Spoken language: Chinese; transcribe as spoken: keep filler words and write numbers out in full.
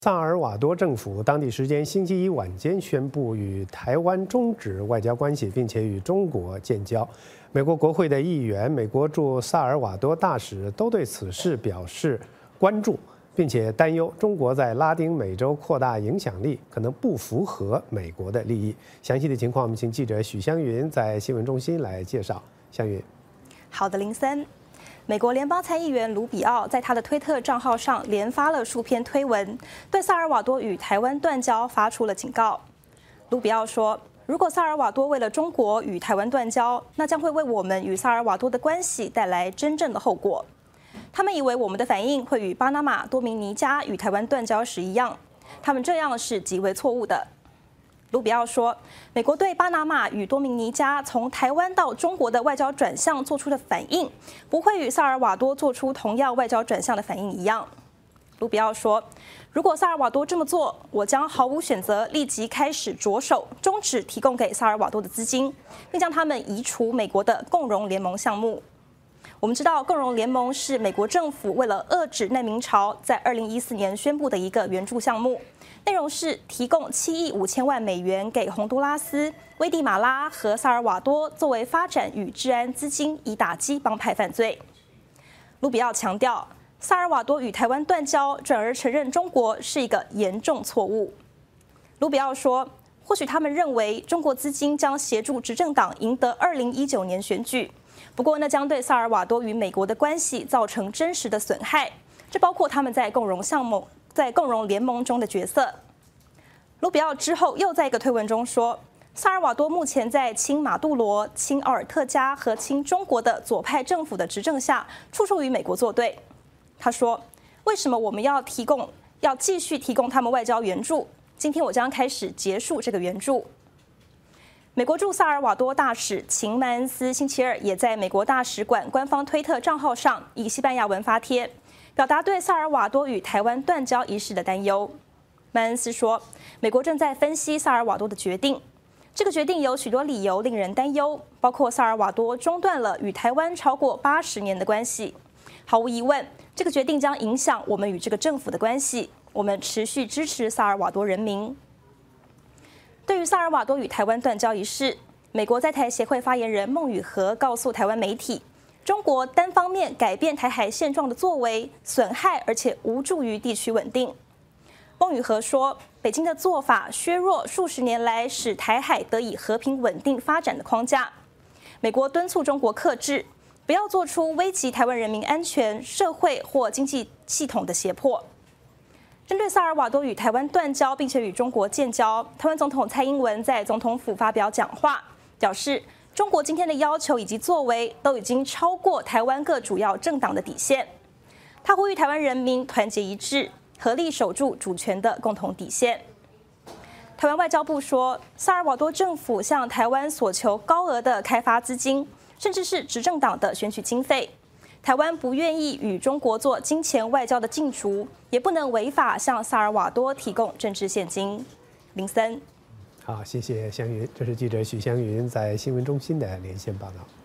萨尔瓦多政府当地时间星期一晚间宣布与台湾终止外交关系，并且与中国建交。美国国会的议员、美国驻萨尔瓦多大使都对此事表示关注，并且担忧中国在拉丁美洲扩大影响力可能不符合美国的利益。详细的情况，我们请记者许湘云在新闻中心来介绍。湘云， 好的，林森。美国联邦参议员卢比奥在他的推特账号上连发了数篇推文，对萨尔瓦多与台湾断交发出了警告。卢比奥说，如果萨尔瓦多为了中国与台湾断交，那将会为我们与萨尔瓦多的关系带来真正的后果。他们以为我们的反应会与巴拿马、多明尼加与台湾断交时一样，他们这样是极为错误的。卢比奥说，美国对巴拿马与多明尼加从台湾到中国的外交转向做出的反应，不会与萨尔瓦多做出同样外交转向的反应一样。卢比奥说，如果萨尔瓦多这么做，我将毫无选择，立即开始着手终止提供给萨尔瓦多的资金，并将他们移除美国的共荣联盟项目。我们知道，共荣联盟是美国政府为了遏制难民潮，在二零一四年宣布的一个援助项目，内容是提供七亿五千万美元给洪都拉斯、危地马拉和萨尔瓦多作为发展与治安资金，以打击帮派犯罪。卢比奥强调，萨尔瓦多与台湾断交，转而承认中国是一个严重错误。卢比奥说，或许他们认为中国资金将协助执政党赢得二零一九年选举。不过，那将对萨尔瓦多与美国的关系造成真实的损害，这包括他们在共荣项目、在共荣联盟中的角色。卢比奥之后又在一个推文中说，萨尔瓦多目前在亲马杜罗、亲奥尔特加和亲中国的左派政府的执政下，处处与美国作对。他说：“为什么我们要提供、要继续提供他们外交援助？今天我将开始结束这个援助。”美国驻萨尔瓦多大使秦曼恩斯星期二也在美国大使馆官方推特账号上以西班牙文发帖，表达对萨尔瓦多与台湾断交一事的担忧。曼恩斯说，美国正在分析萨尔瓦多的决定，这个决定有许多理由令人担忧，包括萨尔瓦多中断了与台湾超过八十年的关系。毫无疑问，这个决定将影响我们与这个政府的关系。我们持续支持萨尔瓦多人民。对于萨尔瓦多与台湾断交一事，美国在台协会发言人孟宇和告诉台湾媒体，中国单方面改变台海现状的作为损害而且无助于地区稳定。孟宇和说，北京的做法削弱数十年来使台海得以和平稳定发展的框架。美国敦促中国克制，不要做出危及台湾人民安全、社会或经济系统的胁迫。针对萨尔瓦多与台湾断交，并且与中国建交，台湾总统蔡英文在总统府发表讲话，表示中国今天的要求以及作为都已经超过台湾各主要政党的底线。他呼吁台湾人民团结一致，合力守住主权的共同底线。台湾外交部说，萨尔瓦多政府向台湾索求高额的开发资金，甚至是执政党的选举经费。台湾不愿意与中国做金钱外交的竞逐，也不能违法向萨尔瓦多提供政治现金。林森， 好，谢谢湘云，这是记者许湘云在新闻中心的连线报道。